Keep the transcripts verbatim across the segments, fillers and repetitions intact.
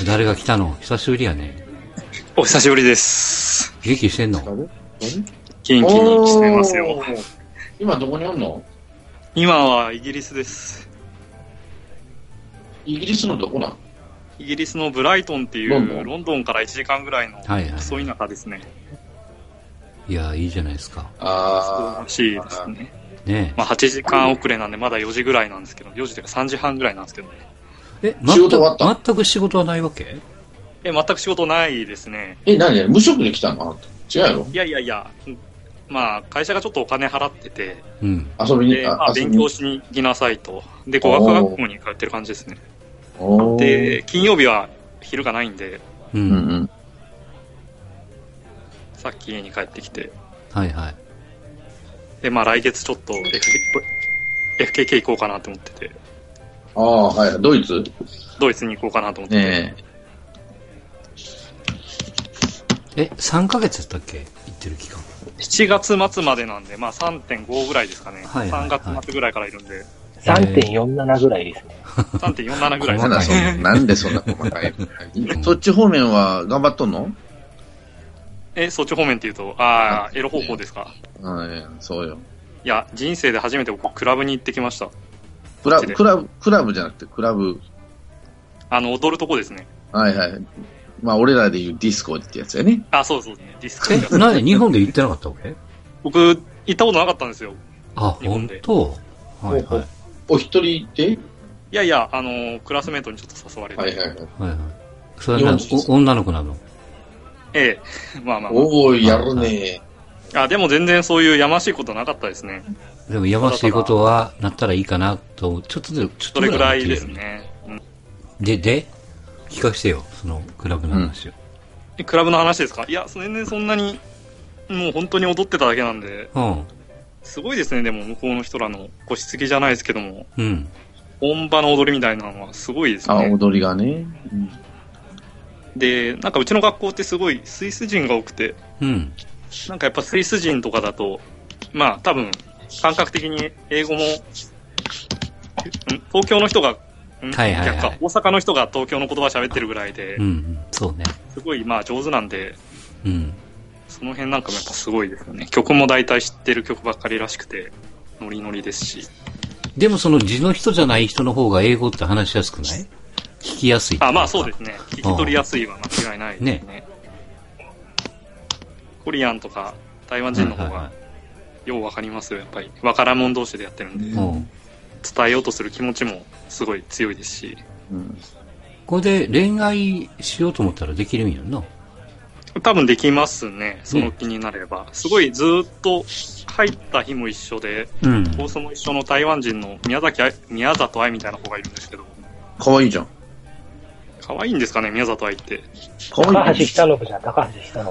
誰が来たの？久しぶりやね。 お久しぶりです。 元気してんの？ 元気にしてますよ。 今どこにおんの？ 今はイギリスです。 イギリスのどこなん？ イギリスのブライトンっていうロンドン、ロンドンからいちじかんぐらいのクソ田舎ですね。 いや、いいじゃないですか。 ああ、らしいですね。 ねまあはちじかん遅れなんでまだよじぐらいなんですけど、よじというかさんじはんぐらいなんですけどね。 え、仕事終わった？全く仕事はないわけ？ え、全く仕事ないですね。 え、何無職で来たの？違うやろ？ いやいやいや、まあ会社がちょっとお金払ってて、 うん、 遊びに、 で、まあ、勉強しに行きなさいと。で、語学学校に通ってる感じですね。で、金曜日は昼がないんで、 うんうん、 さっき家に帰ってきて、 はいはい。 で、まあ来月ちょっと エフケーケー 行こうかなと思ってて。 ああ、はい。ドイツ？ ドイツに行こうかなと思ってて。 ねえ。え、さんかげつだったっけ？行ってる期間。 しちがつ末までなんで、まあ さんてんご ぐらいですかね。はいはいはい、さんがつ末ぐらいからいるんで。 さんてんよんなな ぐらいですね。 さんてんよんなな ぐらいですね。なんでそんな細かいそっち方面は頑張っとんの？ え、そっち方面って言うと、ああ、エロ方向ですか。 ああ、そうよ。 いや、人生で初めて僕、クラブに行ってきました。 クラブ、クラブ、クラブじゃなくて、クラブ。 あの、踊るとこですね。 はいはい。まあ、俺らで言うディスコってやつやね。 あ、そうそうですね。ディスコってやつ。 え、なんで日本で行ってなかったわけ？ 僕、行ったことなかったんですよ。 あ、本当？はいはい。 お一人で？ いやいや、あの、クラスメートにちょっと誘われて。 はいはいはい。 はいはい。それは女の子なの？ ええ。まあまあ、まあ。 おー、やるねー。あ、でも全然そういうやましいことなかったですね。 でもやましいことはなったらいいかなと、ちょっとずつ、 それぐらいですね。うん、 で、で、聞かせてよ、そのクラブの話を。 うん、クラブの話ですか？いや、全然そんなに、もう本当に踊ってただけなんで。 うん。 すごいですね、でも向こうの人らの腰つきじゃないですけども。 うん。 本場の踊りみたいなのはすごいですね。 あ、踊りがね。うん、 で、なんかうちの学校ってすごいスイス人が多くて、 うん。 なんかやっぱスイス人とかだと、まあ多分、感覚的に英語も、東京の人が、 はいはいはい、 逆か、大阪の人が東京の言葉喋ってるぐらいで、 うん、うん、そうね。 すごいまあ上手なんで、 うん。 その辺なんかもやっぱすごいですよね。曲も大体知ってる曲ばっかりらしくて、ノリノリですし。 でもその地の人じゃない人の方が英語って話しやすくない？聞きやすい。 あ、まあそうですね。聞き取りやすいは間違いないですね。ね、コリアンとか台湾人の方がようわかりますよ、やっぱり。わからんもん同士でやってるんで、うん、伝えようとする気持ちもすごい強いですし。 うん、これで恋愛しようと思ったらできるんやんな。 多分できますね、その気になれば。うん、すごいずっと入った日も一緒で、うん、コースも一緒の台湾人の宮崎愛、宮里愛みたいな子がいるんですけど。 かわいいじゃん。 かわいいんですかね、宮里愛って。 かわいい。高橋久信じゃん、高橋久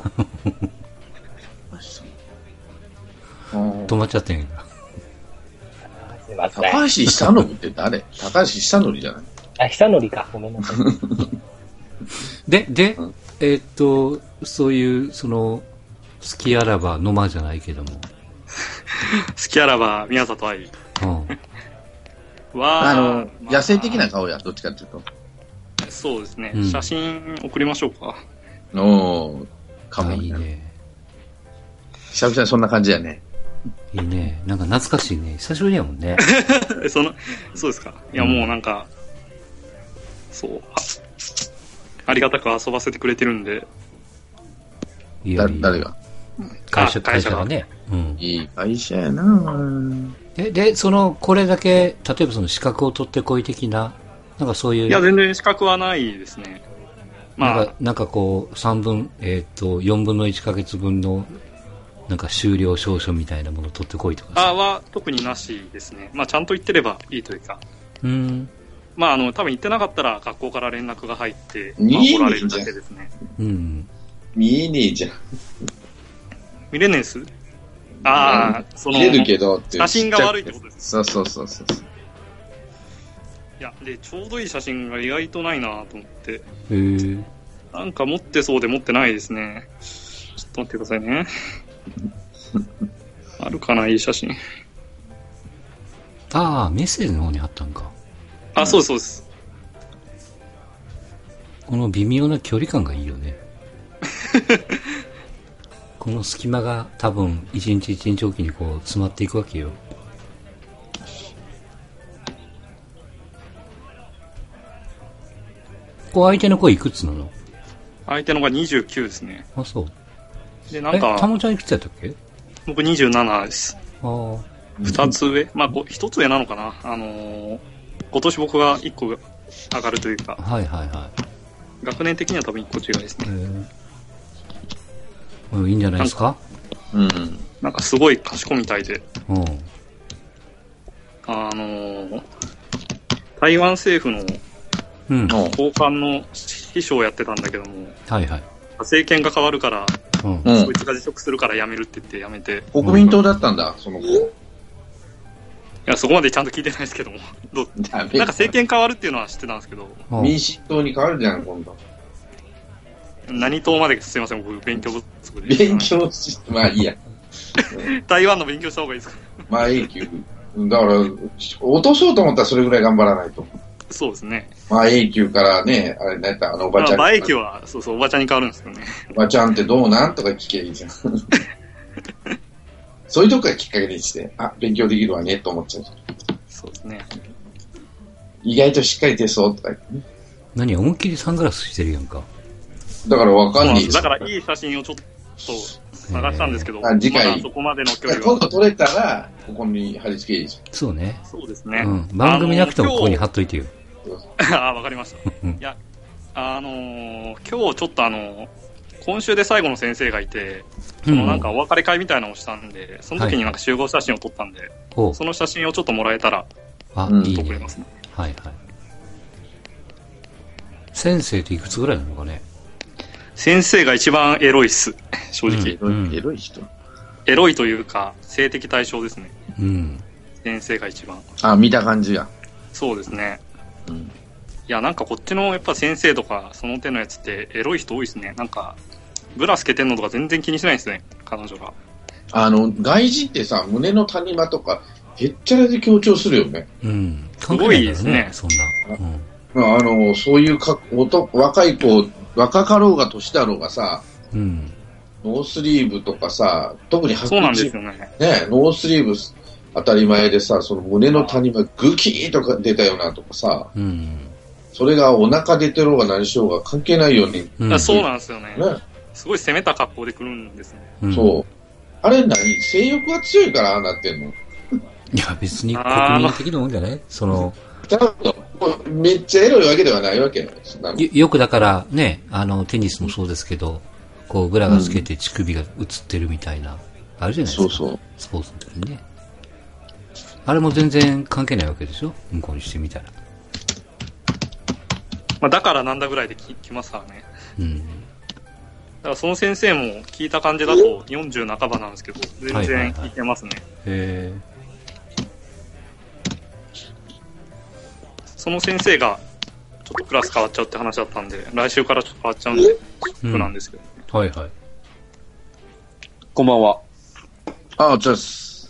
信。止まっちゃってんやんか。 高橋久信って誰？高橋久典じゃない？ あ、久典か。ごめんなさい。 で、で、うん、えー、っと、そういう、その、好きあらばのまじゃないけども。 好きあらば宮里愛。 うん。は、あの、まあ、野生的な顔や、どっちかっていうと。 そうですね。うん、写真送りましょうか。 おー、かもいいね。 久々にそんな感じやね。 いいね。なんか懐かしいね。久しぶりやもんね。 その、そうですか。いや、もうなんか、うん、そう。ありがたく遊ばせてくれてるんで。 いやいや誰が？ 会社、会社がね。 うん。いい会社やな。 で、で、その、これだけ、例えばその資格を取ってこい的な、なんかそういう。 いや、全然資格はないですね。 まあ。なんか、なんかこう、さんぶん、えっと、よんぶんのいちかげつぶんの、なんか修了証書みたいなものを取ってこいとかさ。あは、特になしですね。まあ、ちゃんと言ってればいいというか。 うん。 まあ、あの、多分行ってなかったら学校から連絡が入って、まあ、来られるだけですね。 うん。 見えねえじゃん。 見れねえっす？ああ、その、 見れるけどって写真が悪いってことです。 そうそうそうそう。 いや、で、ちょうどいい写真が意外とないなと思って。 へえ。 なんか持ってそうで持ってないですね。ちょっと待ってくださいね。あるかな、いい写真。 ああ、メッセージの方にあったんか。 あ、そうです、そうです。 この微妙な距離感がいいよね。この隙間が多分一日一日おきにこう詰まっていくわけよ。こう相手の子いくつなの？ 相手のがにじゅうきゅうですね。 あ、そう。 で、なんか、 え、たもちゃんいくつやったっけ？ 僕にじゅうななです。 ああ。 二つ上、まあ、一つ上なのかな。あのー、今年僕が一個上がるというか。 はいはいはい。 学年的には多分一個違いですね。 うん、いいんじゃないですか？ うん。 なんかすごい賢いみたいで。 うん。 あのー、台湾政府のうん、 高官の秘書をやってたんだけども、 はいはい。 政権が変わるから、 うん、 そいつが辞職するから辞めるって言って辞めて。 国民党だったんだ、その子。いや、そこまでちゃんと聞いてないですけども。どなんか政権変わるっていうのは知ってたんですけど。 民主党に変わるじゃん、今度。 何党まですいません、僕勉強不足で。 勉強し、まあいいや。 台湾の勉強した方がいいですか？ まあ永久。だから、落とそうと思ったらそれぐらい頑張らないと。 そうですね。 まあ永久からね、あれなんやったあのおばちゃん。 まあ、永久は、そうそう、おばちゃんに変わるんですよね。 おばちゃんってどうなんとか聞けばいいじゃん。そういうとこがきっかけにして、あ、勉強できるわね、と思っちゃう。 そうですね。 意外としっかり出そうとか言ってね。 何、思いっきりサングラスしてるやんか。 だからわかんないです。 だからいい写真をちょっと探したんですけど、 あ次回、 まだそこまでの距離は。 今度撮れたら、ここに貼り付けいいじゃん。 そうね。 そうですね。 うん。番組なくてもここに貼っといてよ。 ああ、わかりました。いや、あのー、今日ちょっとあの、今週で最後の先生がいて、そのなんかお別れ会みたいなのをしたんで、その時になんか集合写真を撮ったんで、はい、その写真をちょっともらえたら、 あ、 うん、 いいね。 撮れますね。 はいはい。先生っていくつぐらいなのかね？ 先生が一番エロいっす。正直。 うん、エロい人？ エロいというか、性的対象ですね。 うん。 先生が一番。 あ、見た感じや。 そうですね。 うん、 いや、なんかこっちのやっぱ先生とか、その手のやつってエロい人多いですね。なんか、ブラつけてんのとか全然気にしないですね、彼女が。 あの、外人ってさ、胸の谷間とか、へっちゃらで強調するよね。 うん。 すごいですね。 そんな。 うん、あの、そういうか若い子、若かろうが年だろうがさ、 うん、 ノースリーブとかさ、特にそうなんですよね。 ね、ノースリーブ当たり前でさ、その胸の谷間グキーとか出たよなとかさ、 うん、 それがお腹出てろうが何しようが関係ないように。 うん、そうなんですよね。 ね、 すごい攻めた格好で来るんですね。 うん、そう。あれ何？性欲が強いからああなってんの？ いや、別に国民的なもんじゃない？その、 ちゃんと、めっちゃエロいわけではないわけよ。 よ, よくだからね、あの、テニスもそうですけど、こう、ブラがつけて乳首が映ってるみたいな、あるじゃないですか。 そうそう。 スポーツの時にね。あれも全然関係ないわけでしょ？向こうにしてみたら。 まあ、だからなんだぐらいでき来ますからね。 うん。 だからその先生も聞いた感じだとよんじゅう半ばなんですけど、全然いけますね。 はいはいはい、へー。 その先生がちょっとクラス変わっちゃうって話だったんで、来週からちょっと変わっちゃうんで、ショックなんですけど、 うん。はいはい。 こんばんは。 あ、お疲れ様です。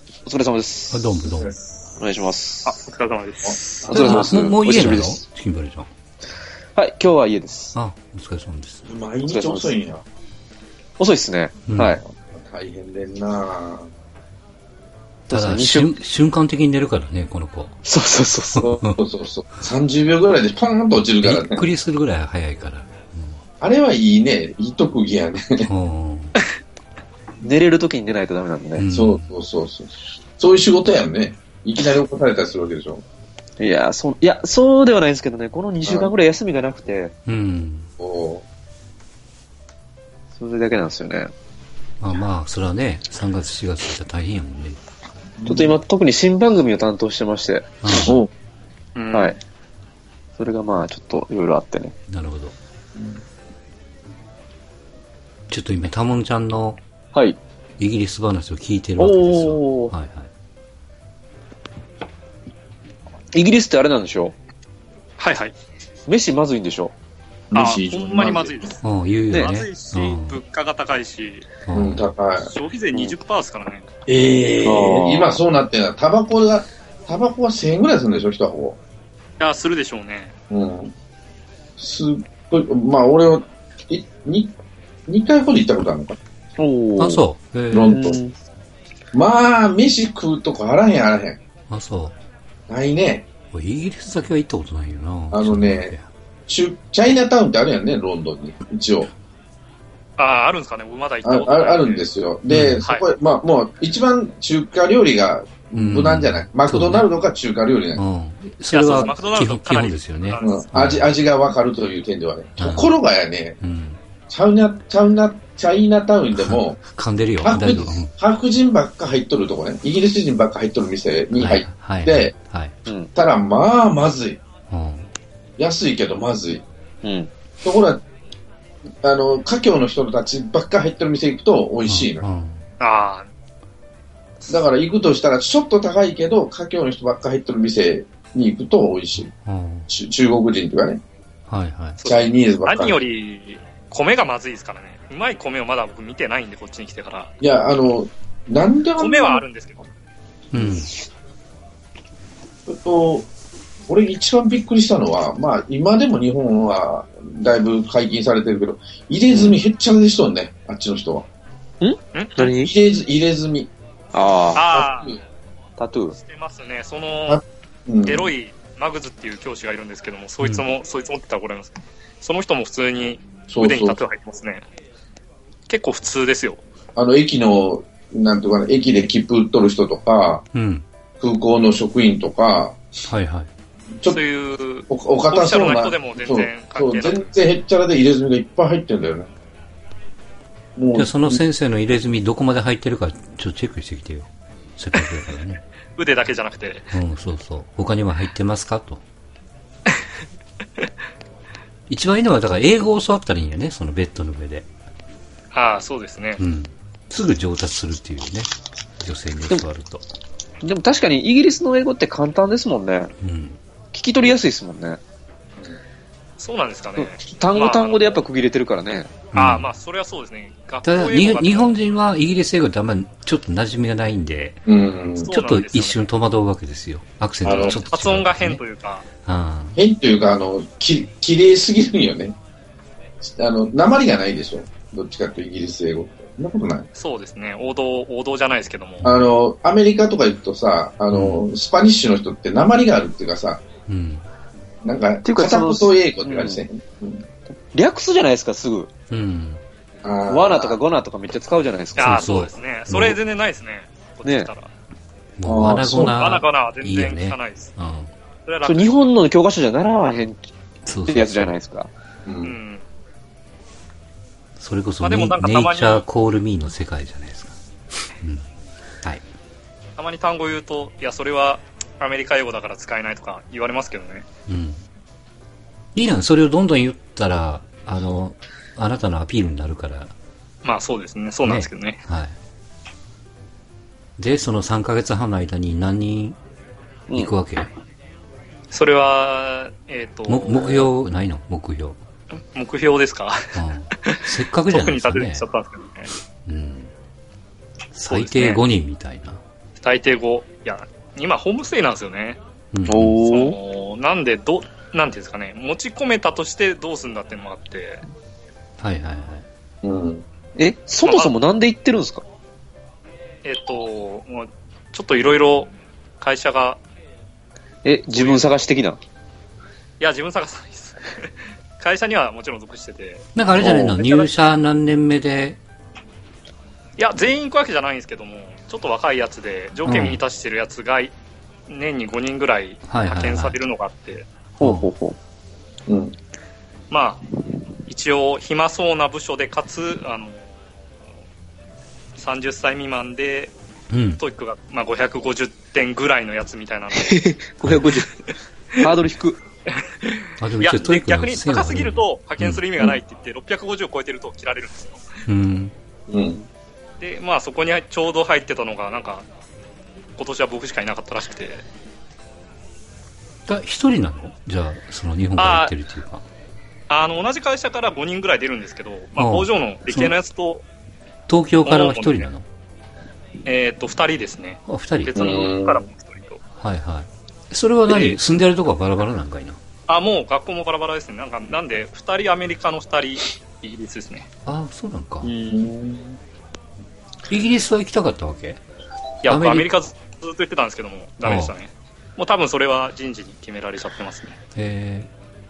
お疲れ様です。 あ、どうもどうも。 お願いします。 あ、お疲れ様です。 お疲れ様です。 もう、もう家なの？ です。 チキンバレちゃん。 はい、今日は家です。 あ、お疲れ様です。 毎日遅いんや。 遅いっすね。うん、はい。 大変でんなただ、瞬間的に寝るからね、この子。 そうそうそうそう。そうそうそう。さんじゅうびょうぐらいでポーンと落ちるからね。 びっくりするぐらい早いから。うん、 あれはいいね。いい特技やね。 寝れるときに寝ないとダメなんでね、 うん。そうそうそうそう。そういう仕事やんね。いきなり起こされたりするわけでしょ。 いや、そ、いや、そうではないんですけどね、このにしゅうかんぐらい休みがなくて。 うん。 おそれだけなんですよね。 まあまあ、それはね、さんがつしがつじゃ大変やもんね。 ちょっと今、特に新番組を担当してまして。 おうん、はい。それがまあ、ちょっといろいろあってね。 なるほど。うん、ちょっと今、タモンちゃんの、 はい。 イギリス話を聞いてるわけですよ。 おー。 はいはい。 イギリスってあれなんでしょう？ はいはい。 飯まずいんでしょ？ あ、ほんまにまずいです。 うん、言うよね。 まずいし、うん、物価が高いし、 うん、高い。 消費税 にじゅっパーセント ですからね。 ええー、今そうなってんだ。タバコが、タバコはせんえんぐらいするんでしょ、一箱。 いや、するでしょうね。 うん。すっまあ、俺は、い、に、二回ほど行ったことあるのか。 おー。 あ、そう。へーロンドン。まあ、飯食うとこあらへんあらへん。 あ、そないね。 う。イギリスだけは行ったことないよな。 あのね、チャイナタウンってあるやんね、ロンドンに。一応。 ああ、あるんですかね。まだ行っあたことない。 ああるんですよ。で、 うんそこへ、まあ、もう、一番中華料理が無難じゃない。 うんマクドナルドが中華料理なうの。 ん。それいやそうはですマクドナル基本基ドかなり本ですよね。 うん味、味がわかるという点ではね。 うんところがやね、 うん。 チャイナ、チャイナ、チャイナタウンでも、 噛んでるよ。 白大丈夫。 白人ばっか入っとるとこね。イギリス人ばっか入っとる店に入っはい。 て、 はい。 うん。 たら、まあ、まずい。 うん。 安いけどまずい。 うん。 ところが、あの、華僑の人たちばっか入ってる店行くと美味しいの。 うん。 ああ、 だから行くとしたら、ちょっと高いけど、華僑の人ばっか入ってる店に行くと美味しい。 うん。 ち中国人とかね、 はいはい。 チャイニーズばっかり。 何より、米がまずいですからね。うまい米をまだ僕見てないんで、こっちに来てから。 いや、あの、なんであんな米はあるんですけど。 うん。 えっと、俺一番びっくりしたのは、まあ今でも日本はだいぶ解禁されてるけど、入れ墨へっちゃらでしとんね、あっちの人は。 何入れず入れ墨。 あああ、 あ、タトゥー。 してますね。その、 うん、 エロいマグズっていう教師がいるんですけども、そいつも、そいつもって言ったら怒られます。その人も普通にそうそう腕にタトゥー入ってますね。結構普通ですよ。 あの駅の、なんていうかな、駅で切符売っとる人とか、 うん。 空港の職員とか、 はいはい。 ちょっとそういう、 おお堅そうな、 オフィシャルな人でも全然そうそう関係なく全然へっちゃらで入れ墨がいっぱい入ってんだよね。もじゃあその先生の入れ墨どこまで入ってるかちょっとチェックしてきてよ。せっかくだからね。 腕だけじゃなくて。 うん、そうそう。他にも入ってますかと。一番いいのは、だから英語を教わったらいいんやね、そのベッドの上で。 ああ、そうですね。 うん。すぐ上達するっていうね。女性に教わると。 でも確かにイギリスの英語って簡単ですもんね。 うん。 聞き取りやすいですもんね。 そうなんですかね。 単語単語でやっぱ区切れてるからね。 ああ、まあ、それはそうですね。学校ただ、 英語がに日本人はイギリス英語ってあんまりちょっと馴染みがないんで、 うん、 そうちょっと一瞬戸惑うわけですよ。アクセントがちょっと違う、ね。 発音が変というか。 あ変というか、あの、き、綺麗すぎるんよね。あの、鉛がないでしょ。どっちかっていうとイギリス英語って。そんなことない。 そうですね。王道、王道じゃないですけども。 あの、アメリカとか行くとさ、あの、スパニッシュの人って鉛があるっていうかさ、 うん。 なんか、 ていうか片言英語って感じせん。うん略すじゃないですか、すぐ。 うん。 あーワナとかゴナとかめっちゃ使うじゃないですか。 ああ、 そうそうそうですね。それ全然ないですね。こっち来たら。 もう、わなごな。 バナバナは全然いいよね聞かないです。 うん。 それは楽それ日本の教科書じゃ習わへんっそうそうてやつじゃないですか。 う。 うんん。 それこそまあでもネイ、 なんかたまにネイチャーコールミーの世界じゃないですか。うん。はい。 たまに単語言うと、いや、それはアメリカ英語だから使えないとか言われますけどね。 うん。いいな、それをどんどん言ったら、あの、あなたのアピールになるから、 まあそうですね。そうなんですけどね。 はい。で、そのさんかげつはんの間に何人行くわけ、 それは、えっ、と、 も目標ないの目標。 目標ですか。 うん。せっかくじゃな特にいですかね立ててきちゃ。ったんですけどね。 うん。最低ごにんみたいな。 大抵ご。いや、今ホームステイなんですよね。 うん。 そおー。 のなんで、ど、なんていうんですかね、持ち込めたとしてどうするんだっていうのもあって、 はいはいはい。 うん。 え、そもそもなんで言ってるんですか？ えっ、と、もうちょっといろいろ会社が、 え、自分探し的な。 いや、自分探さないです。会社にはもちろん属してて、 なんかあれじゃないのおー入社何年目で、 いや、全員行くわけじゃないんですけども、ちょっと若いやつで、条件満たしてるやつが、年にごにんぐらい派遣されるのがあって、 ほうほうほうん。 まあ、一応、暇そうな部署で、かつ、あの、さんじゅっさい未満で、 うん。 トイックが、まあ、ごひゃくごじゅってんぐらいのやつみたいなので、 う。ごひゃくごじゅう。ハードル低く。 あ、でもいや、 一応トイックので逆に高すぎると派遣する意味がないって言って、ろっぴゃくごじゅうを超えてると切られるんですよ。 うん。 うん。 で、まあそこにちょうど入ってたのが、なんか、今年は僕しかいなかったらしくて、 だ一人なのじゃあ、その日本から行ってるっていうか。 あの、同じ会社からごにんぐらい出るんですけど、まあああ工場の理系のやつと、 東京からは一人なのえっと、二人ですね。 あ、二人別のからもう一人と。 はいはい。それは何住んでるとこはバラバラなんかいな。 あ、もう学校もバラバラですね。なんか、なんで、ふたりアメリカのふたりイギリスですね。 ああ、そうなんか。 うん。 イギリスは行きたかったわけ？ いや、 アメリカアメリカずっと言ってたんですけども、ダメでしたね。もう多分それは人事に決められちゃってますね。 へ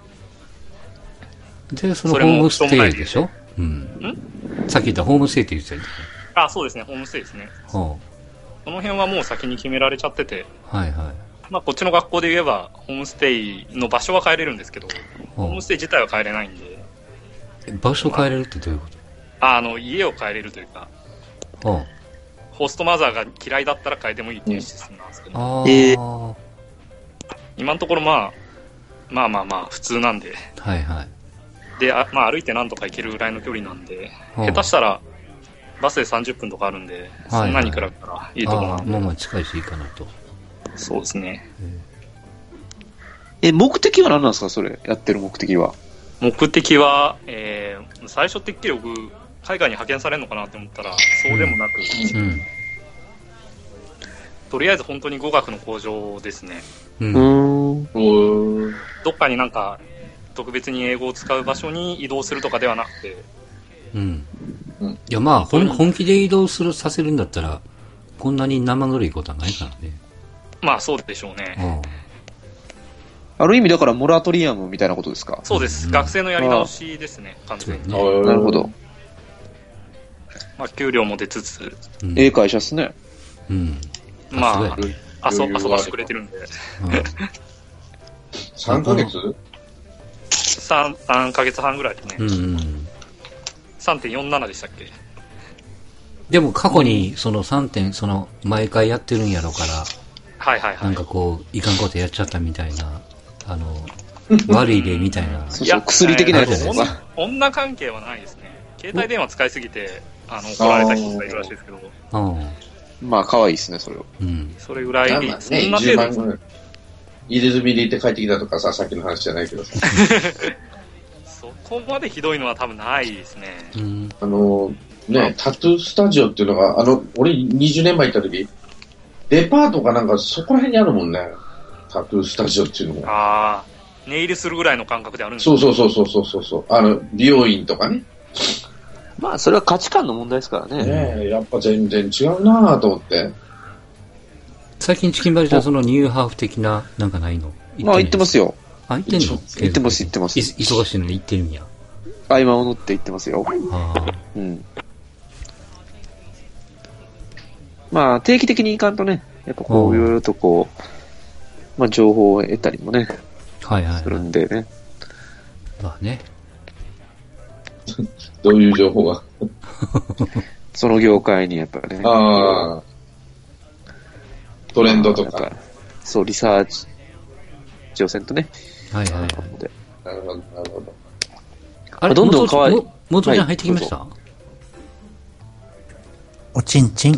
え。で、そのホームステイでしょ？うん。 んさっき言ったホームステイって言ってたよね。 あ、そうですね、ホームステイですね。 はその辺はもう先に決められちゃってて、 あ、はいはい。 まあ、こっちの学校で言えば、ホームステイの場所は変えれるんですけど、ホームステイ自体は変えれないんで、 場所変えれるってどういうこああの、家を変えれるというか、 と？はホストマザーが嫌いだったら変えてもいいっていうシステムなんですけど、 あ。ああ。 え今のところまあ、まあまあまあ、普通なんで、 はいはい。 で、あまあ歩いてなんとか行けるぐらいの距離なんで、 はあ下手したら、バスでさんじゅっぷんとかあるんで、そんなに比べたらいいとこああ、 なんで、 まあまあ近いしいいかなと。 そうですね。 え、目的は何なんですかそれ、やってる目的は。 目的は、えー、最初てっきり僕、海外に派遣されるのかなって思ったら、そうでもなく、 うん。 とりあえず本当に語学の向上ですね。 う。 うんん。 うーん。 どっかになんか、特別に英語を使う場所に移動するとかではなくて、 うん。 うんいやまあ、本本気で移動する、させるんだったら、こんなに生ぬるいことはないからね。 まあそうでしょうね。 あある意味だからモラトリアムみたいなことですか？ そうです。 うん学生のやり直しですね、完全に。 そうなるほど。 まあ給料も出つつ、 うん。 ええ会社っすね。 うん。 まあさすがやね遊余裕がある遊ばしてくれてるんで、 さんかげつ 3, 3ヶ月半ぐらいですね。 うん。うんうん。 さんてんよんなな でしたっけ？ でも過去にそのさんてん、その毎回やってるんやろうから、 はいはいはい。 なんかこう、いかんことやっちゃったみたいな、あの、悪い例みたいな。 そうそう、薬的なやつですえーね。 女女関係はないですね。携帯電話使いすぎて、あの、怒られた人がいるらしいですけど、 うん。 まあ、可愛いですね、それは。 うん。 それぐらい、 なんかそね、 んな 10 程度万ぐらい。入れ墨で行って帰ってきたとかさ、さっきの話じゃないけどさ。 そこまでひどいのは多分ないですね。 うん。 あの、ね、タトゥースタジオっていうのが、あの、俺にじゅうねんまえ行った時、デパートかなんかそこら辺にあるもんね。タトゥースタジオっていうのが。 ああ、ネイルするぐらいの感覚であるんですそうそうそうそうそうそうそう。あの、美容院とかね。 まあ、それは価値観の問題ですからね。 ねえ、やっぱ全然違うなぁと思って。 最近チキンバリちゃんそのニューハーフ的な、なんかないの。 まあ、言ってますよ。 よ。 あ、言ってんの？ 言ってます、言ってますい。忙しいのに言ってるんや。 合間を縫って言ってますよ。 ああ。 うん。まあ、定期的に行かんとね、やっぱこう、いろいろとこう、まあ、情報を得たりもね、 はいはい、 するはい。 んでね。 まあね。 どういう情報が。 その業界にやっぱね。 ああ。トレンドとか。 やっぱそう、リサーチ、挑戦とね。 はいはいはい。 でなるほど、なるほど。 あれ、 どんどん変わりももとちゃんはい入ってきました、 どおちんちん。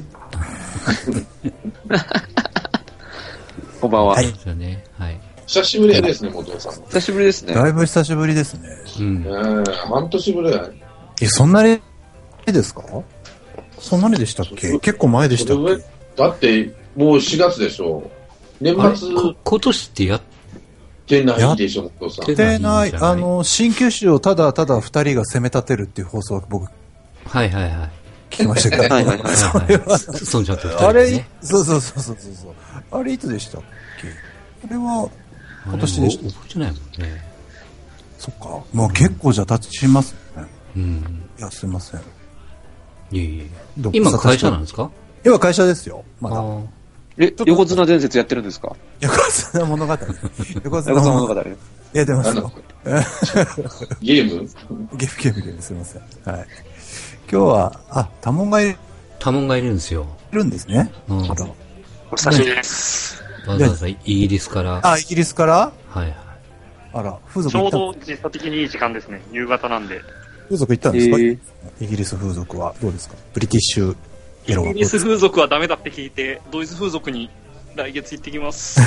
こんばんは。 はいそうですよね。はい。 久しぶりですね、元さんも。 久しぶりですね。 だいぶ久しぶりですね。 うん。 ねえ、半年ぶりだよ。 え、そんなにですかそんなにでしたっけ結構前でしたっそれけだって、もうしがつでしょ。年あれ末こ今年ってやっってないでしょ、元さん。 てでないじゃないあの、新九州をただただ二人が攻め立てるっていう放送は僕はいはいはい。 聞きましたけど。 はいはいはいそれは、 そうじゃなくて二あれ人でね。、 そうそうそうそうそうそう。あれいつでしたっけあれは、今年でしたあれも覚えてないもんね。 そっか。もう結構じゃ経ちますね。 うん。 いや、すいません。 いえいえ。 どう今会社なんですか？ 今会社ですよ。まだ。 ああ。 え、横綱伝説やってるんですか？ 横綱物語。横綱横綱物物語。 語。 やってますよ。 ゲームゲームゲームゲームすいません。はい。今日は、あ、多門がい多門がいるんですよ。 るんですね。 うん。 あらお久しぶりです。 わざわざイギリスから。 あ、イギリスからはいはい。 あら、風俗ちょう行ったど実際的にいい時間ですね。夕方なんで。 風俗行ったんですか、 えーイギリス風俗はどうですかブリティッシュエロはイギリス風俗はダメだって聞いて、ドイツ風俗に来月行ってきます。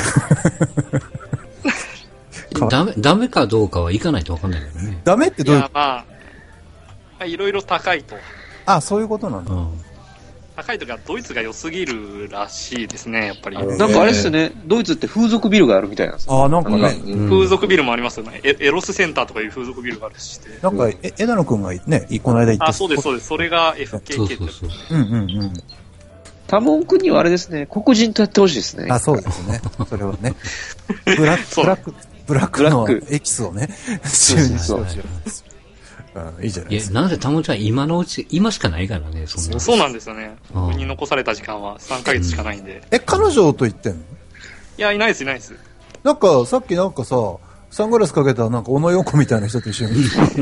かダメ、ダメかどうかは行かないとわかんないけどね。 ダメっていどういうや、まあ、まあいろいろ高いと。 あ、そういうことなんだ。 うん。 高いとかドイツが良すぎるらしいですね、やっぱり。 なんかあれっすね、ドイツって風俗ビルがあるみたいなんですよ。 ああ、なんかね、 うん、 風俗ビルもありますよね。エ, エロスセンターとかいう風俗ビルがあるし。 なんか、え枝野くんがね、この間言った。 あ、そうです、そうです。それが エフケーケー ってやつ。 そうそうそう。 うんうんうん。 タモン君にはあれですね、黒人とやってほしいですね。 あ、そうですね。それはね。ブラック、ブラック、ブラックのエキスをね、注入してほしい。いいじゃないですか。 いや、なんでタモちゃん今のうち、今しかないからね、そんな。 そうなんですよね。僕に残された時間はさんかげつしかないんで。 え、彼女と言ってんの？ いや、いないです、いないです。 なんか、さっきなんかさ、サングラスかけたなんか小野洋子みたいな人と一緒に。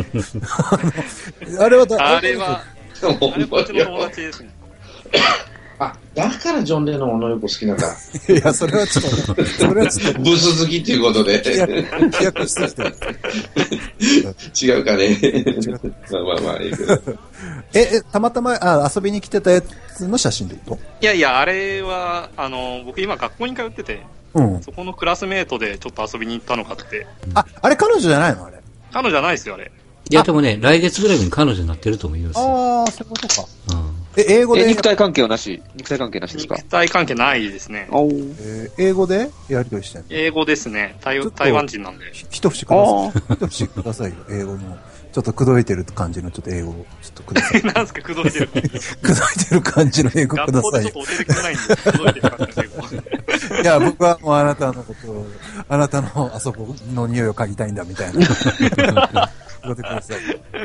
あれはだ、 あれは、あれこっちの友達ですね。 あ、だからジョン・レノンのよく好きなんだ。 いや、それはちょっと、それはちょっと。 ブス好きっていうことで。 飛躍してきてる。 違うかね。まあまあまあ、いいけど。 え、え、たまたま、あ、遊びに来てたやつの写真ってこと？ いやいや、あれは、あの、僕今学校に通ってて、うん、そこのクラスメートでちょっと遊びに行ったのかって。 あ、あれ彼女じゃないのあれ。 彼女じゃないですよ、あれ。 いや、でもね、来月ぐらいに彼女になってると思いますよ。 ああ、そういうことか。うん。え、英語で。 え、肉体関係はなし肉体関係なしですか？ 肉体関係ないですね。 おえー、英語でやりとりしてんの？ 英語ですね。台台湾人なんで。 一節ください。一節くださいよ、英語の。ちょっと口説いてる感じのちょっと英語をちょっとください。 なんすか、口説いてる口説いてる感じの英語くださいよ。 学校でちょっと教えてくれないんで、口説いてる感じの英語。 いや、僕はもうあなたのことを、あなたのあそこの匂いを嗅ぎたいんだみたいな。口説いてください。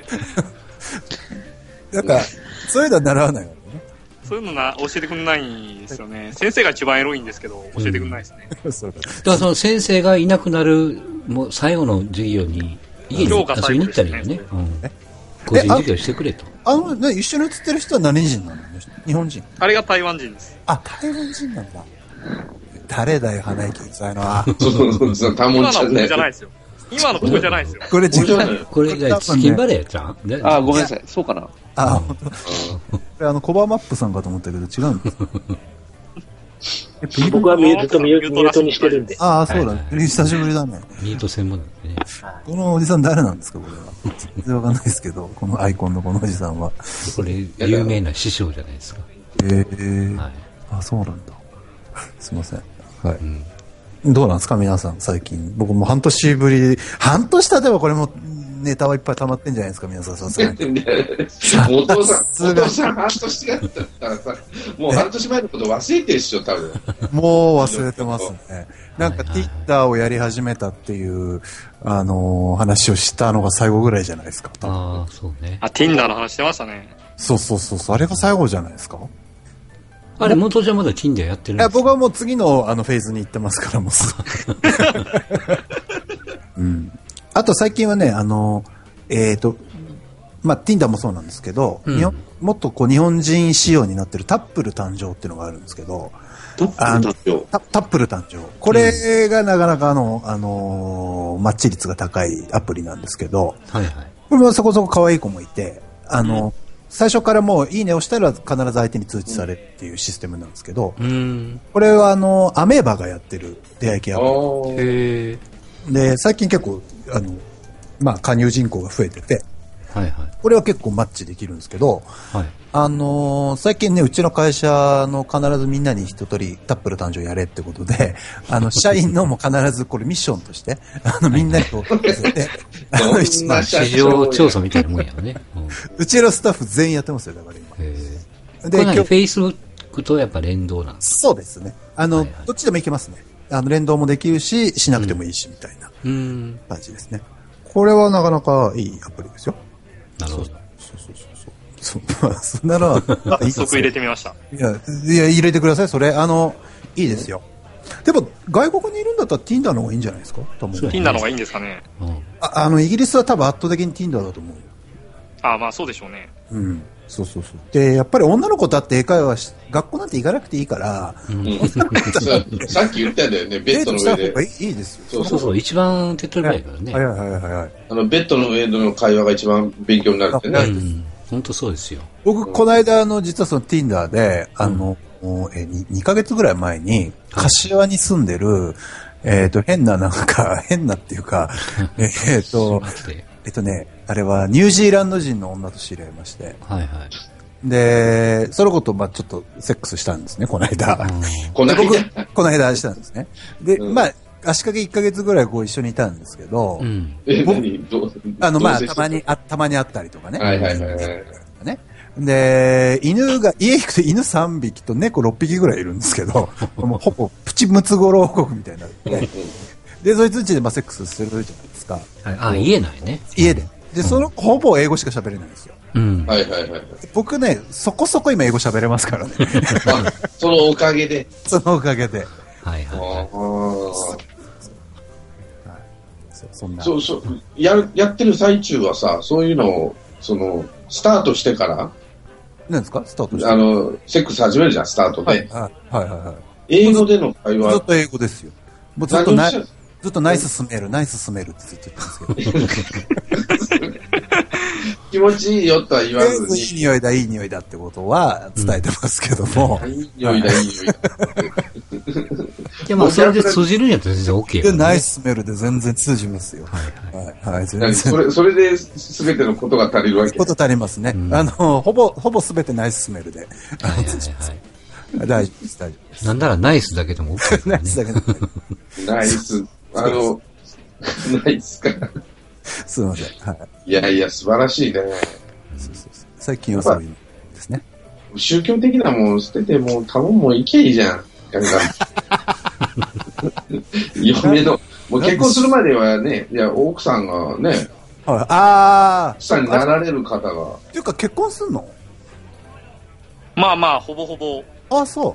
なんか、そういうのは習わないわけね。 そういうのな、教えてくれないんですよね。先生が一番エロいんですけど、教えてくれないですね。 うん、そうだ。 だからその先生がいなくなる、もう最後の授業に、家に遊びに行ったらいいよね。うん。個人授業してくれと。 あの、ね、一緒に写ってる人は何人なの？日本人？ あれが台湾人です。 あ、台湾人なんだ。誰だよ、鼻息うるさいのは。 そうそう、タモンちゃんね。 今の僕じゃないですよ。今の僕じゃないですよ。 これ違う。 これがチキンバレーちゃん？ あ、ごめんなさい。そうかな。 あ、本当。これあの、コバーマップさんかと思ったけど違うんです。 僕はミュート、ミュートにしてるんで。 ああ、そうだね。久しぶりだね。 ミート専門なんでね。 このおじさん誰なんですか、これは。全然わかんないですけど、このアイコンのこのおじさんは。 これ、有名な師匠じゃないですか。 ええー。はい。あ、そうなんだ。すいません。はい。うん、どうなんですか、皆さん、最近。僕も半年ぶり、半年経てばこれもネタはいっぱい溜まってんじゃないですか、皆さん、さすがに。 お父さん、お父さん半年だったらさ、もう半年前のこと忘れてるでしょ、多分。 もう忘れてますね。なんか Twitter をやり始めたっていう、あのー、話をしたのが最後ぐらいじゃないですか。 ああ、そうね。 あ、Tinder の話してましたね。 そうそうそうそう、あれが最後じゃないですか。 あれ、元ちゃんまだ Tinder やってるんですか？いや、 僕はもう次のあのフェーズに行ってますから、もうすぐ。うん。あと最近はね、あの、えっ、ー、と、まあ、Tinder もそうなんですけど、うん、日本もっとこう日本人仕様になってるタップル誕生っていうのがあるんですけど、 タップル誕生タ, タップル誕生。これがなかなかあの、あのー、マッチ率が高いアプリなんですけど、 はいはい。 これもそこそこ可愛い子もいて、あの、うん、最初からもういいねをしたら必ず相手に通知されるっていうシステムなんですけど、うん、これはあの、アメーバがやってる出会い系アプリ。へー。で、最近結構、あの、まあ、加入人口が増えてて、 はいはい、 これは結構マッチできるんですけど、はい、あのー、最近ね、うちの会社の必ずみんなに一通りタップル誕生やれってことで、あの、社員のも必ずこれミッションとして、あの、みんなにこう、てあの、 まあ、市場調査みたいなもんやね、うん。 うちのスタッフ全員やってますよ、だから今。 へで、これ何フェイスブックとやっぱ連動なんですか？ そうですね。あの、はいはい、どっちでもいけますね。あの、連動もできるし、しなくてもいいし、みたいな感じですね。これはなかなかいいアプリですよ。 なるほど。 そうそうそうそう。そ, まあ、そんなのは、 早速入れてみました。 いや、いや、入れてください。それ、あの、いいですよ。でも、外国にいるんだったら Tinder の方がいいんじゃないですか？多分。 Tinder の方がいいんですかね。 うん、あ, あの、イギリスは多分圧倒的に Tinder だと思う。 ああ、まあそうでしょうね。 うん。そうそうそう。で、やっぱり女の子だって英会話し、学校なんて行かなくていいから、 うん、さっき言ったんだよね、ベッドの上で。 いいですよ。 そうそうそう、一番手っ取り早いからね。 はいはいはいはい。 あの、ベッドの上での会話が一番勉強になるってね。うん、 本当そうですよ。 僕、この間、あの、実はその Tinder で、あの、うん、え 2, 2ヶ月ぐらい前に、柏に住んでる、えっ、ー、と、変ななんか、変なっていうか、えっと、えっとね、あれはニュージーランド人の女と知り合いまして。 はいはい。 で、その子と、まあちょっとセックスしたんですね、この間。 この間この間したんですね。で、 うん、 まあ、足掛けいっかげつぐらいこう一緒にいたんですけど、うん、 え、何どうあの、まあ、たまに、あ、たまに会ったりとかね。 はいはいはいはい。 ね。で、犬が、家行くと犬さんびきと猫ろっぴきぐらいいるんですけど、もうほぼプチムツゴロウ王国みたいになって、で、そいつんちでまあセックスするじゃないですか。 はい、あ、家ないね。 家で。で、その、ほぼ英語しか喋れないんですよ。 うん。 はいはいはい。 僕ね、そこそこ今英語喋れますからね。 そのおかげで。 そのおかげで。 はいはい、はい。 そう、そんな。 そうそう。や、やってる最中はさ、そういうのを、その、スタートしてから、 何ですかスタートしてあの、セックス始めるじゃん、スタートで。 はいはいはいはい。 英語での会話。 ずっと英語ですよ。もうずっとナイ、ずっとナイススメール、ナイススメールってずっと言ってますけど。 気持ちいいよとは言わずに。 いい匂いだ、いい匂いだってことは伝えてますけども。 うん、いい匂いだ、いい匂いだ。 いや、まあ、それで通じるんやったら全然 OK よ、ね。 ナイススメールで全然通じますよ。はいはい。はい、はい、全然。 それ、それで全てのことが足りるわけ。 こと足りますね。うん、あの、ほぼ、ほぼ全てナイススメールで。はいはいはい。大丈夫です、大丈夫です。 なんならナイスだけでも OK、ね。 ナイスだけでも。 ナイス。あの、ナイスか。 すいません。はい。 いやいや、素晴らしいね。 そうそうそう、最近はそういうですね。 宗教的なもん捨てて、もう多分もういけいいじゃん。なんか嫁の、もう結婚するまではね、いや、奥さんがね、 はい、ああ。 奥さんになられる方が。 っていうか結婚すんの？ まあまあ、ほぼほぼ。 あ、そう。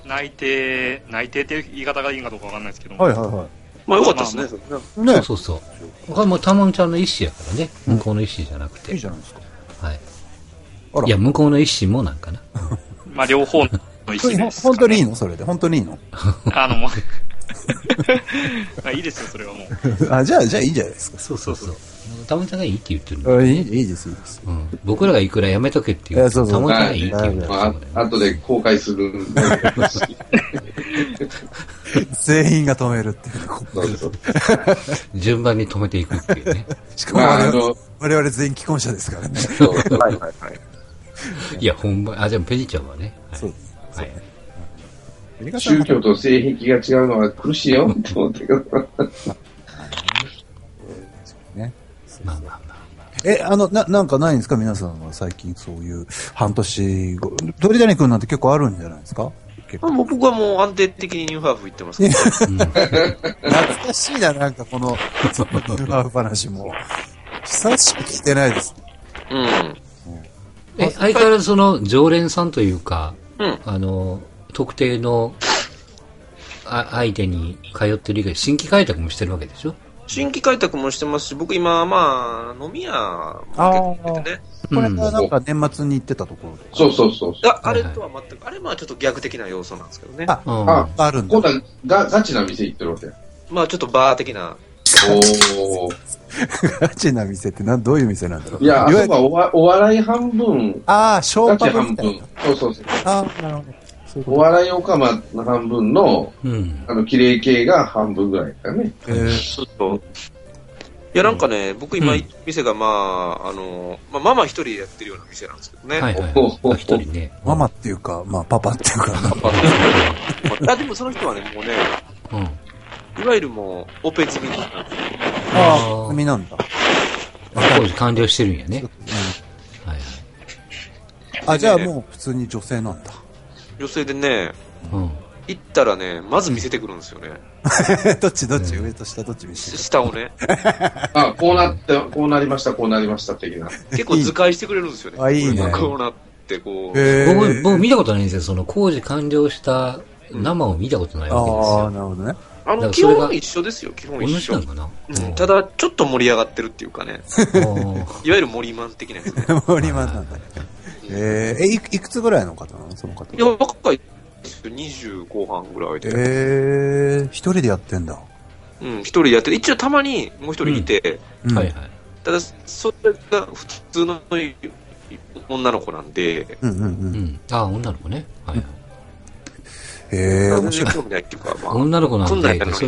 内定、内定っていう言い方がいいかどうかわかんないですけど。 はいはいはい。 まあよかったですね。 まあまあ、 ね、そうそうそう。これもたまんちゃんの意思やからね。向こうの意思じゃなくて。 いいじゃないですか。 はい。あら。いや、向こうの意思もなんかな。 まあ両方の意思です、ね。 本当にいいのそれで。本当にいいのあの、もうまあいいですよ、それはもう。 あ、じゃあ、じゃあいいんじゃないですか。 そうそうそう。たまんちゃんがいいって言ってるの。 いい、いいです、いいです。 うん。僕らがいくらやめとけって言うと、たまんちゃんがいいって言うの。 あ後で後悔する。 全員が止めるっていう。そうそう順番に止めていくっていうね。 しかも我々、まあ、我々全員既婚者ですからね。 そうそう。はいはいはい。 いや、ほんま、あ、でもペジちゃんはね。 はい、そうです。はい。 宗教と性癖が違うのは苦しいよって思ったけど。 ね。まあまあまあ。え、あの、な、なんかないんですか皆さんは最近そういう半年後。鳥谷くんなんて結構あるんじゃないですかあもう僕はもう安定的にニューハーフ行ってますけど、ね。 懐かしいな、なんかこの、そのニューハーフ話も。久しく聞いてないです。 うん。 え、相変わらずその常連さんというか、 うん、 あの、特定のあ相手に通ってる以外、新規開拓もしてるわけでしょ？ 新規開拓もしてますし、僕今、まあ、飲み屋も結構てね。 これがなんか年末に行ってたところで。 そうそうそうそう。 あ、あれとは全く、あれまあちょっと逆的な要素なんですけどね。 あ、あ、あるんだ。 今度はガガチな店行ってるわけ。 まあちょっとバー的な。 おー。 ガチな店ってなんどういう店なんだろう。 いや、あそこはおわお笑い半分。 ああ、ショーパブ半分。そうそうそう。 ああ、なるほど。 お笑いおかまの半分の、 うん、 あの、綺麗系が半分ぐらいだよね。 えー、ちょっと。いや、なんかね、僕今、うん、店がまあ、あの、まあ、ママ一人でやってるような店なんですけどね。 はいはい。一人ね。 ママっていうか、まあ、パパっていうか。パパっていうか。あ、でもその人はね、もうね、うん、いわゆるもう、オペ済みなんですよ。 ああ、済みなんだ。 工事完了してるんやね。うん、はいはい。 あ、じゃあもう普通に女性なんだ。 女性でね、 うん、 行ったらね、まず見せてくるんですよね。 どっちどっち、うん、上と下どっち見せて下をね。 あ、こうなって、こうなりました、こうなりました的な。 結構図解してくれるんですよね。 あ、いいね。 こうなって、こう。僕、僕見たことないんですよ。その工事完了した生を見たことないわけですよ。 ああ、なるほどね。 あの、基本一緒ですよ、基本一緒。 同じなのかな、 うん、ただ、ちょっと盛り上がってるっていうかね。いわゆる森マン的なやつね。 森マンなんだ。えー、え、いく、いくつぐらいの方なのその方。 いや、若いにじゅう後半ぐらいで。 えー、一人でやってんだ。 うん、一人でやってる。一応たまにもう一人いて、 うんうん、はいはい。 ただ、それが普通の女の子なんで。 うんうんうん。うん、 あ、女の子ね。はいはい。 へえー、面白い。 興味ないっていうか、まあ、 女の子なんで、 そ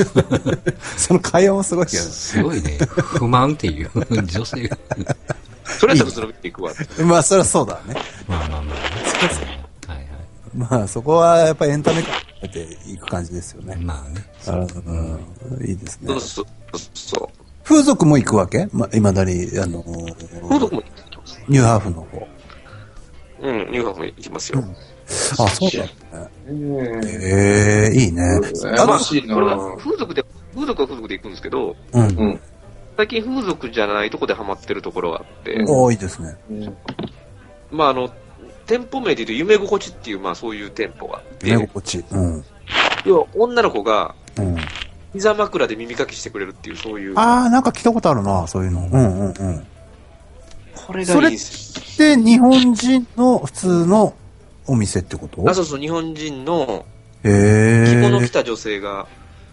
その会話もすごいけど。 すごいね。不満っていう女性が。 それやったら普通の店行くわって。 まあ、そりゃそうだね。 まあまあまあ。 そうですね。 はいはい。 まあ、そこはやっぱりエンタメ感をていく感じですよね。 まあね。 あうん、いいですね。 そうそうそう。 風俗も行くわけま、未だに、あのー、風俗も行きます。 ニューハーフの方。 うん、ニューハーフも行きますよ。うん、 あ、そうだね。ええー、いいね。 あまあ、これは風俗で、風俗は風俗で行くんですけど、うん。最近風俗じゃないとこでハマってるところがあって。 多いですね。 まあ、あの、店舗名で言うと夢心地っていう、まあそういう店舗があって。 夢心地。うん。 要は女の子が、うん。膝枕で耳かきしてくれるっていう、そういう。 ああ、なんか聞いたことあるな、そういうの。うんうんうん。 これがいいですよ。 それって日本人の普通のお店ってこと？ あ、そうそう、日本人の、 へ着物着た女性が、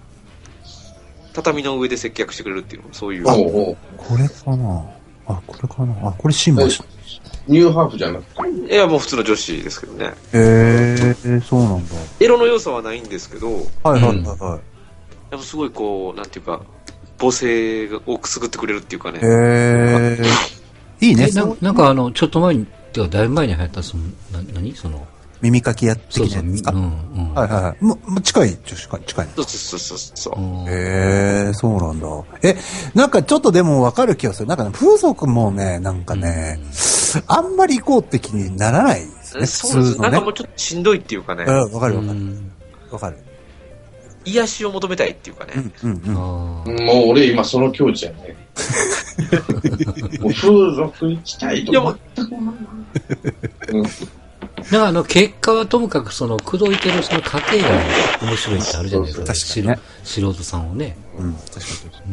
畳の上で接客してくれるっていう、そういう。 あ、これかなあ、これかなあ、これ新橋。 ニューハーフじゃなくていや、もう普通の女子ですけどね。 へえー、そうなんだ。 エロの要素はないんですけど、 はいはいはいはい。 やっぱすごいこう、なんていうか、母性をくすぐってくれるっていうかね。 へえー。いいね。 な, なんかあの、ちょっと前に、てかだいぶ前に流行った、その、な、何その、 耳かきやってきたやつですか？ そうそう、うんうん。 はいはいはい。もう、近い、近い、近い。 そうそうそうそう。 へえー、そうなんだ。え、なんかちょっとでもわかる気がする。なんかね、風俗もね、なんかね、うん、あんまり行こうって気にならないですね。 そうですね。なんかもうちょっとしんどいっていうかね。 うん、わかるわかる。わかる。 癒しを求めたいっていうかね。 うんうんうん。 もう俺今その境地やね。もう風俗行きたいと思ったもん。 だからあの、結果はともかくその、口説いてるその過程が面白いってあるじゃないですか。 確かにね。 素人さんをね。 うん、確かに。うん。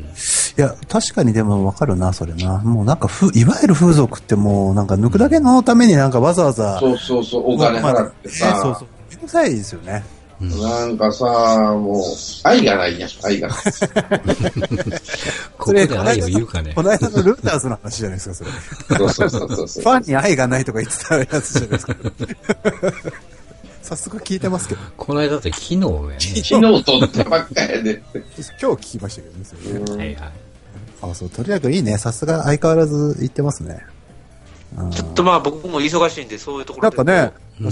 いや、確かにでもわかるな、それな。もうなんか、ふ、いわゆる風俗ってもう、なんか抜くだけのためになんかわざわざ。 そうそうそう、お金払ってさ。 まあ、そうそう。めんどくさいですよね。 うん、なんかさ、もう、愛がないやん、愛がない。 ここで愛を言うかね。 この間のルーターズの話じゃないですか、それ。 そうそうそうそう。 ファンに愛がないとか言ってたやつじゃないですか。早速聞いてますけど。 この間って昨日やね。 昨日撮ってばっかやで。 今日聞きましたけどね、それね。 はいはい。 あ、そう、とにかくいいね。さすが相変わらず言ってますね。 ちょっとまあ僕も忙しいんで、そういうところで。 なんかね、 うん、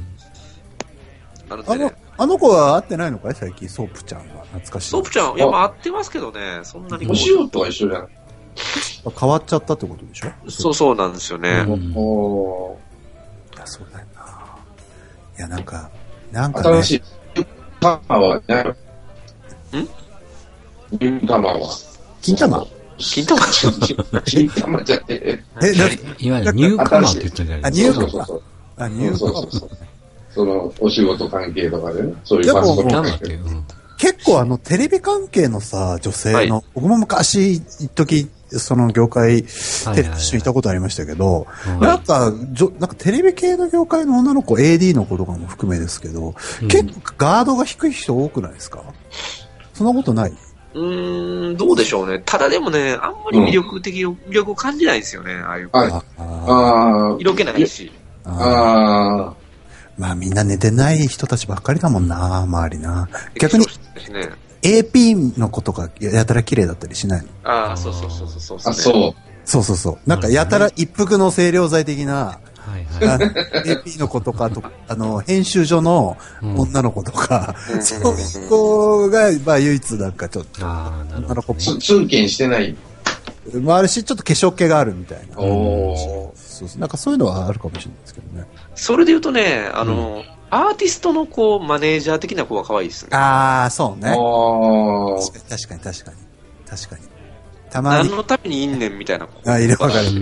あの、ね、 あの子は会ってないのかい最近、ソープちゃんは。懐かしい。 ソープちゃん、いや、まあ会ってますけどね、そんなに。 お塩とは一緒じゃん。 変わっちゃったってことでしょ？ そうそうなんですよね。うん、 おいや、そうだよな。いや、なんか、なんかね。 新しい。玉はね。ん金玉は。 金玉金玉金玉じゃねえ。 え、な今ね、ニューカマーって言ったんじゃないですか。あ、ニューカマー。 あ、ニューカマー。 その、お仕事関係とかでね。そういうパソコン関係。 結構あの、テレビ関係のさ、女性の、はい、僕も昔、一時その業界、一緒にいたことありましたけど、はいはいはい、なんか、じょなんかテレビ系の業界の女の子、エーディー の子とかも含めですけど、うん、結構ガードが低い人多くないですか？そんなことない？ うーん、どうでしょうね。ただでもね、あんまり魅力的、うん、魅力を感じないですよね、ああいう子。ああ。色気ないし。 ああ。 まあみんな寝てない人たちばっかりだもんな、周りな。逆に、 ね、 エーピー の子とかやたら綺麗だったりしないの？ ああ、そうそうそうそうそう、 ね。あ、そう。 そうそうそう。なんかやたら一服の清涼剤的な、はいはい、エーピー の子とかと、あの、編集所の女の子とか、うん、そういう子が、まあ唯一なんかちょっと、 女の子っぽい。通勤してない。 もあるし、ちょっと化粧気があるみたいな。 おー。 そうそう。なんかそういうのはあるかもしれないですけどね。 それで言うとね、あの、うん、アーティストのこう、マネージャー的な子は可愛いですね。 ああ、そうね。 あ確かに確かに。確かに。たまに。 何のためにいんねんみたいな子。 あ、いるわかる。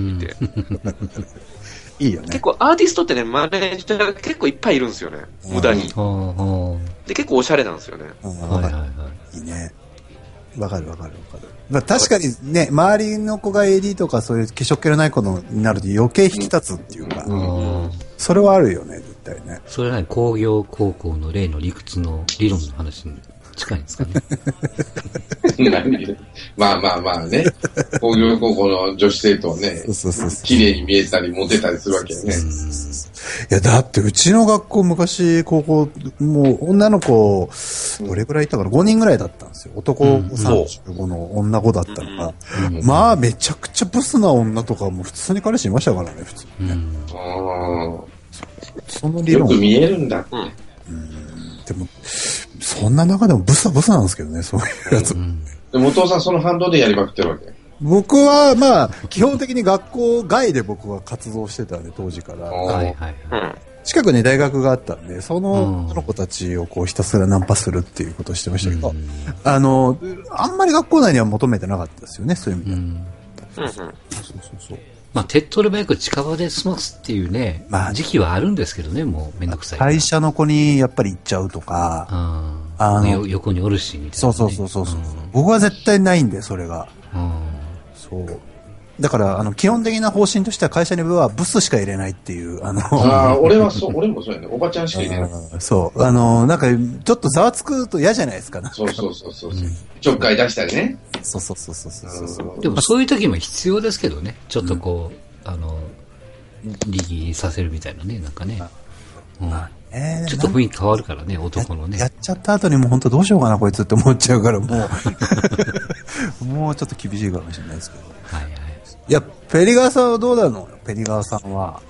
いいよね。 結構アーティストってね、マネージャーが結構いっぱいいるんですよね。無駄に。で、結構おしゃれなんですよね。 はいはいはい。いいね。わかるわかるわかる。まあ、確かにね、周りの子が エーディー とかそういう化粧気のない子のになると余計引き立つっていうか、うんうん、それはあるよね、絶対ね。 それはね、工業高校の例の理屈の理論の話に近いんですかね。 何まあまあまあね。工業高校の女子生徒をね、綺麗に見えたりモテたりするわけよね。 いや、だってうちの学校昔、高校、もう女の子、どれくらいいたかな ?ご 人ぐらいだったんですよ。男さんじゅうごの女ごだったのが。うんうん、まあ、めちゃくちゃブスな女とかも普通に彼氏いましたからね、普通にね。うん、あその理論。 よく見えるんだ。うんうんでも、そんな中でもブスはブスなんですけどね、そういうやつ。うん、 でもお父さんその反動でやりまくってるわけ？ 僕は、まあ、基本的に学校外で僕は活動してたんで、当時から。はいはい。近くに大学があったんで、その、その子たちをこうひたすらナンパするっていうことをしてましたけど、うん、あの、あんまり学校内には求めてなかったですよね、そういう意味では。うん。そうそうそう。まあ、手っ取り早く近場で済ますっていうね、まあ、時期はあるんですけどね、もうめんどくさい。 会社の子にやっぱり行っちゃうとか、 うん、あの横におるし、みたいな、ね。 そうそうそうそう。うん、僕は絶対ないんで、それが。うんそう。だから、あの、基本的な方針としては会社にはブスしか入れないっていう、あの。 ああ、俺はそう、俺もそうやね。おばちゃんしか入れない。 そう。あの、なんか、ちょっとざわつくと嫌じゃないですか。 そうそうそうそう。うん、ちょっかい出したりね。 そうそうそうそうそう。 でもそういう時も必要ですけどね。ちょっとこう、うん、あの、利益させるみたいなね、なんかね。うん。えー、ちょっと雰囲気変わるからね、男のね。 やっちゃった後にもう本当どうしようかな、こいつって思っちゃうから、もう、もうちょっと厳しいかもしれないですけど。はいはい。いや、ペリガーさんはどうなのよ、ペリガーさんは。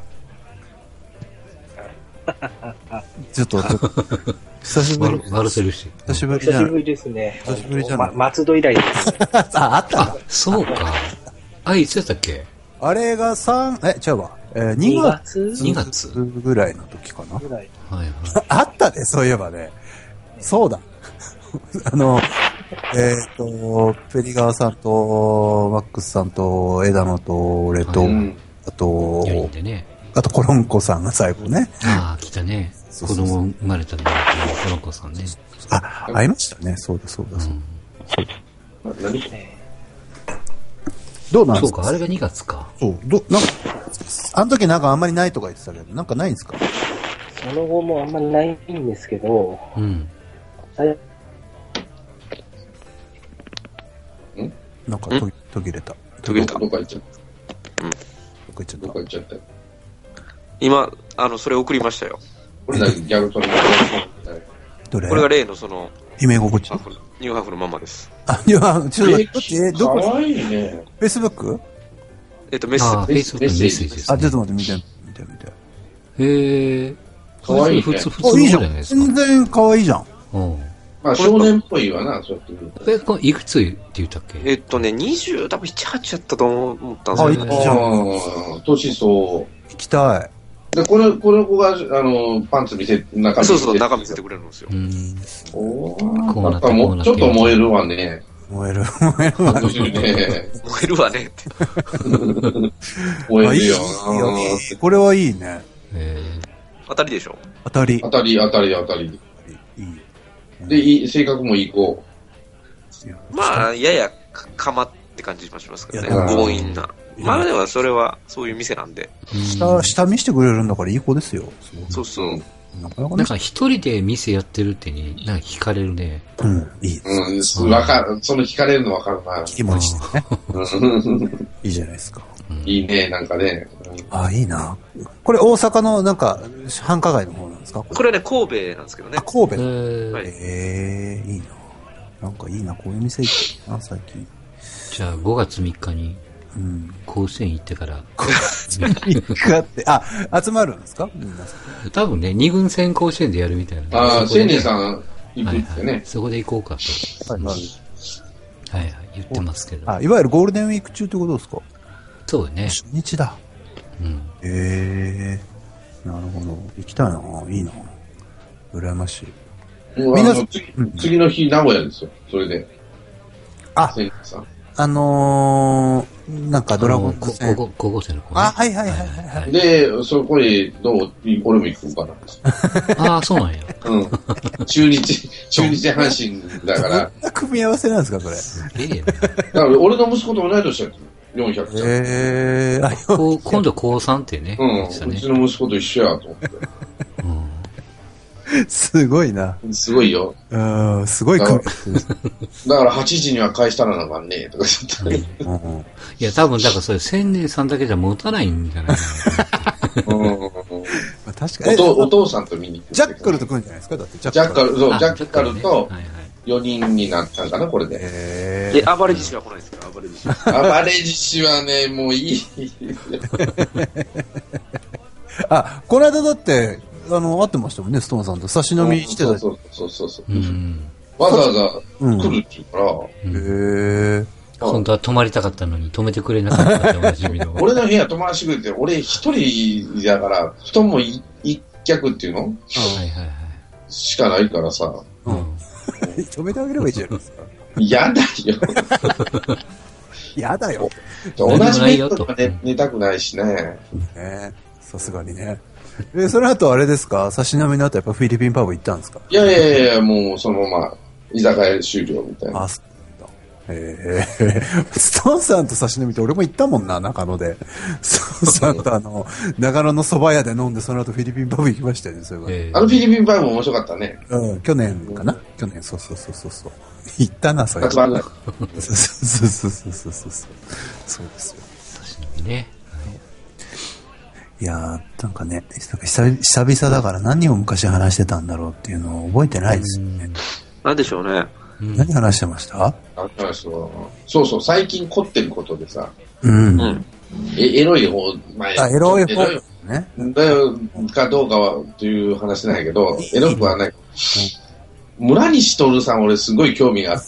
ちょっと、久しぶり。 笑せるし。 久しぶりじゃん。久しぶりですね。 久しぶりじゃん。ま、 松戸以来です。 あ、あった。 あ、そうか。あ、いつやったっけ？ あれがさん、え、違うわ。えー、にがつ ?に 月ぐらいの時かな。 ぐらい。 はいはい。 あったね、そういえばね。そうだ。あの、えっ、ー、と、ペリガーさんと、マックスさんと、枝野と、俺と、はい、あと、 ね、 あとコロンコさんが最後ね。 ああ、来たね。子供生まれたんだコロンコさんね。 あ、会いましたね。そうだそうだそうだ。うん、何どうなんですか？ そうか、あれがにがつか。 そう。ど、なんか、あの時なんかあんまりないとか言ってたけど、なんかないんですか？ その後もあんまりないんですけど、うん。あれんなんか途途切れた。 途切れた。 どっか行っちゃった。 うん。どっか行っちゃった。 どっか行っちゃった。 今、あの、それ送りましたよ。 これだけギャグ取りどれ？ これが例のその、 夢心地ニューハーフのママです。 あ、ニューハーフ、ちょっと待って、え、どこ？ かわいいね。 フェイスブック？ えっと、メッセージ。 あ、フェイスブックのメッセージです、ね。 あ、ちょっと待って、見て、見て、見て。 へえ。 かわいいね。 普通、普通じゃないですか。 全然かわいいじゃん。 うん。 まあ、少年っぽいわな、そうやって見ると。 え、これいくつって言ったっけ？ えっとね、にじゅう、多分なな、はちやったと思ったんですよね。 あ、いいじゃん。 ああ、年相。 行きたい。 で、これ、この子が、あの、パンツ見せ、中見せて。 そうそう、中見せてくれるんですよ。 うん。 おー、なんかもう、ちょっと燃えるわね。 燃える、燃えるわね。 燃えるわねって。 燃えるよな。これはいいね。 当たりでしょ？ 当たり。 当たり、当たり、当たり。いい。で、いい、性格もいい子。 まあ、ややか、かまって感じしますけどね。強引な。まあでもそれはそういう店なんで。 下、下見してくれるんだからいい子ですよ。 そうそう。 なかなかね。なんか一人で店やってるってに、なんか惹かれるね。 うん、いいです。うん、わかる。その惹かれるのわかるな。 気持ちね。いいじゃないですか。 いいね、なんかね。 ああ、いいな。これ大阪のなんか繁華街の方なんですか？ これね、神戸なんですけどね。 あ、神戸。 はい。 ええ、いいな。なんかいいな、こういう店行ってな、最近。 じゃあごがつみっかに。うん、甲子園行ってから。 甲子園行くって、あ、集まるんですかみんな。 多分ね、二軍戦甲子園でやるみたいな。 ああ、青年さん行くってね、はいはい。 そこで行こうかと。はいはい。はいはい、言ってますけど。 あ、いわゆるゴールデンウィーク中ってことですか？ そうね。 初日だ。うん。ええー、なるほど。行きたいな。いいな。羨ましい。 みんな、次、うん、次の日、名古屋ですよ。それで。 あ、青年さん。あのー、なんかドラゴンズ戦。 高校生の子、ね。 あ、はいはいはいはい。 で、そこへ、どう、俺も行くかな。 ああ、そうなんや。 うん。中日、中日阪神だから。 どんな組み合わせなんですか、これ。 すげえな。 だから俺の息子と同い年だったよ。よんひゃくちゃん。 えー、 あ、今度高さんってね。 うん。うちの息子と一緒やと思って。 すごいな。 すごいよ。 うん、すごい組みだからはちじには返したらなあかんねとか言って。 うん、いや、多分、だからそれ千年さんだけじゃ持たないんじゃないかな。うん、 確かにお。お父さんと見に行って。 ジャッカルと来るんじゃないですかだってジャッカル。ジャッカル、そう、ジャッカルとよにんになったんかな、これで。 えー、暴れ獅子は来ないですか暴れ獅子。 暴れ獅子はね、もういい。 あ、この間だって、あの、会ってましたもんね、ストーンさんと。差し飲みしてた。 そうそうそうそう。うん、わざわざ来るって言うから。へ、 うん、 え。本当は泊まりたかったのに止めてくれなかったっておなじみの。 俺の部屋泊まらせてくれて、俺一人だから、布団も一脚っていうの、はいはいはい。しかないからさ。うん。 止めてあげればいいじゃないですか。 やだよ。 やだよ。 同じベッドとか寝、寝たくないしね。 ね、さすがにね。え、その後あれですか、差し飲みの後やっぱフィリピンパブ行ったんですか？ いやいやいや、もうそのまま居酒屋終了みたいな。あ、そうなんだ。 へえ。ストーンさんと差し飲みって俺も行ったもんな、中野で。ストーンさんとあの、長野の蕎麦屋で飲んで、その後フィリピンパブ行きましたよね、それは。 あのフィリピンパブも面白かったね。 うん、去年かな、去年、そうそうそうそうそう。行ったな、それ。そうそうそうそうそうそう。そうですよ。 差し飲みね。 いやー、なんかね、久々だから何を昔話してたんだろうっていうのを覚えてないですよね。 なんでしょうね。 何話してました？ そうそう、最近凝ってることでさ。 うん。うん、 えエロい方、前。 あ、エロい方ね。 だよ、かどうかはという話なんやけど、エロくはない。うん、村西徹さん俺すごい興味があって、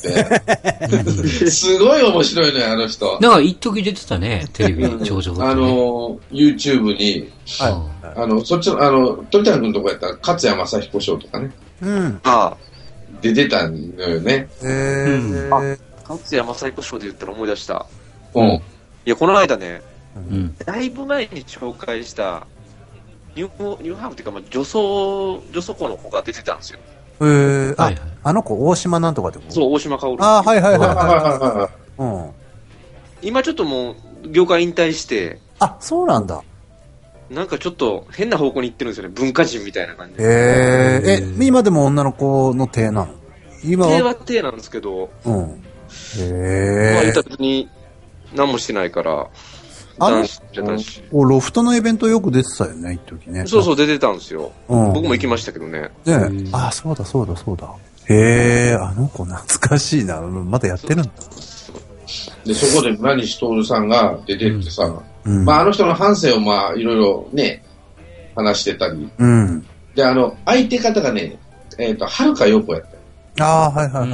すごい面白いのよ、あの人。 なんか一時出てたね、テレビに、長女が、ね。あの、YouTube に、はい、あの、そっちの、あの、鳥谷君のとこやったら、勝谷正彦賞とかね。 うん。 ああ。出てたのよね。 へぇー。あ、勝谷正彦賞で言ったら思い出した。 うん。 いや、この間ね、 うん、 だいぶ前に紹介した、ニュー、ニューハーフっていうか、まあ、女装、女装子の子が出てたんですよ。 へー、あ、はいはい、あの子、大島なんとかってこと？ そう、大島薫。 あ、はいはいはいはい。うん。 今ちょっともう、業界引退して、 あ、そうなんだ。 なんかちょっと変な方向に行ってるんですよね。文化人みたいな感じで。 へー。え、今でも女の子の手なの？今は手は手なんですけど。 うん。へー。 まあ、言った別に何もしてないから。 あの子、ロフトのイベントよく出てたよね、一時ね。 そうそう、出てたんですよ。うん、僕も行きましたけどね。 ね、あ、そうだそうだそうだ。へえ、あの子懐かしいな。まだやってるんだ。 で、そこで村西徹さんが出てってさ、うん、まああの人の反省をまあいろいろね、話してたり。 うん。 で、あの、相手方がね、えっと、はるかよこやった。 ああ、はいはいはい。